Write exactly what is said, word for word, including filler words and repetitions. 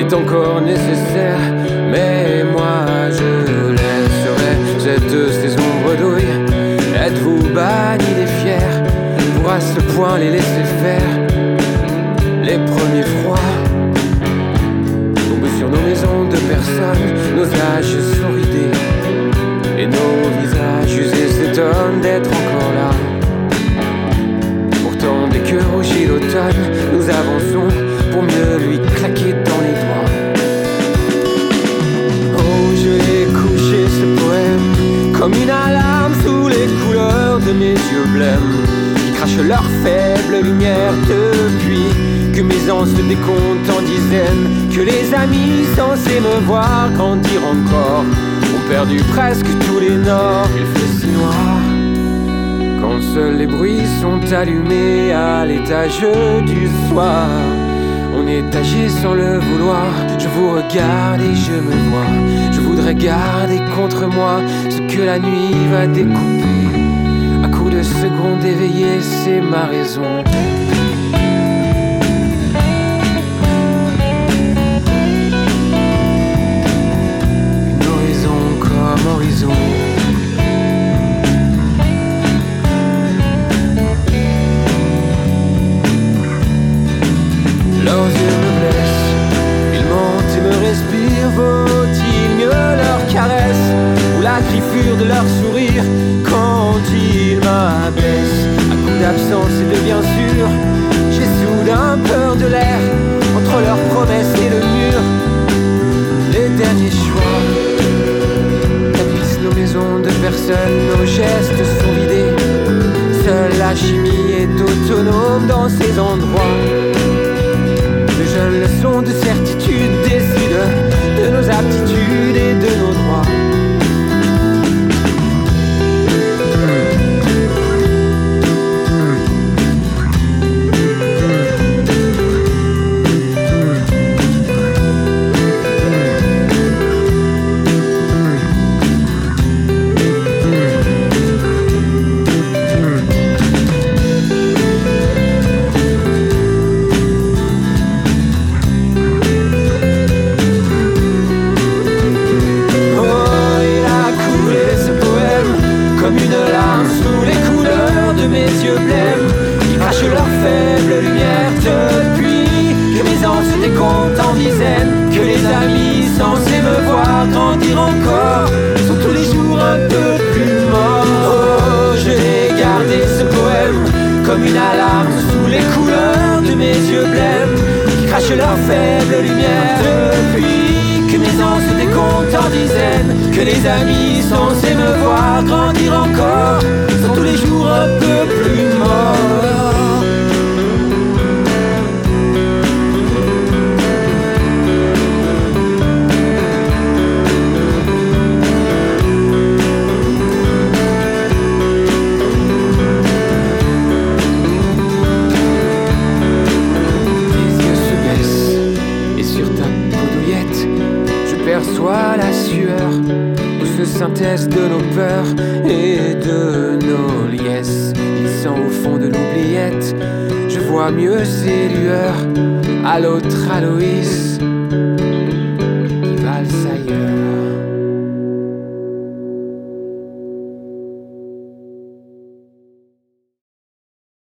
est encore nécessaire. Mais moi je laisserai cette saison bredouille. Êtes-vous bannis des fiers pour à ce point les laisser faire? Les premiers froids tombent sur nos maisons de personnes. Nos âges sont ridés et nos visages usés s'étonnent d'être encore là. Pourtant dès que rougit l'automne, nous avançons pour mieux lui claquer dans les doigts. Oh, je l'ai couché ce poème comme une alarme sous les couleurs de mes yeux blêmes qui crachent leur faible lumière depuis que mes ans se décomptent en dizaines, que les amis censés me voir grandir encore ont perdu presque tous les nords. Il fait si noir quand seuls les bruits sont allumés à l'étage du soir. On est âgé sans le vouloir. Je vous regarde et je me vois. Je voudrais garder contre moi ce que la nuit va découper. À coups de secondes éveillées, c'est ma raison. Une horizon comme horizon. Leurs yeux me blessent, ils mentent et me respirent. Vaut-il mieux leur caresse ou la griffure de leur sourire quand ils m'abaissent? À coup d'absence et de bien sûr, j'ai soudain peur de l'air entre leurs promesses et le mur. Les derniers choix tapissent nos maisons de personnes, nos gestes sont vidés. Seule la chimie est autonome dans ces endroits. De jeunes leçons de certitude décident de nos aptitudes et de nos droits. Comme une alarme sous les couleurs de mes yeux blêmes qui crachent leur faible lumière depuis que mes ans se décomptent en dizaines, que les amis censés me voir grandir encore sont tous les jours un peu plus morts. Perçois la sueur, douce synthèse de nos peurs et de nos liesses glissant au fond de l'oubliette. Je vois mieux ces lueurs à l'autre Aloïs qui valse ailleurs.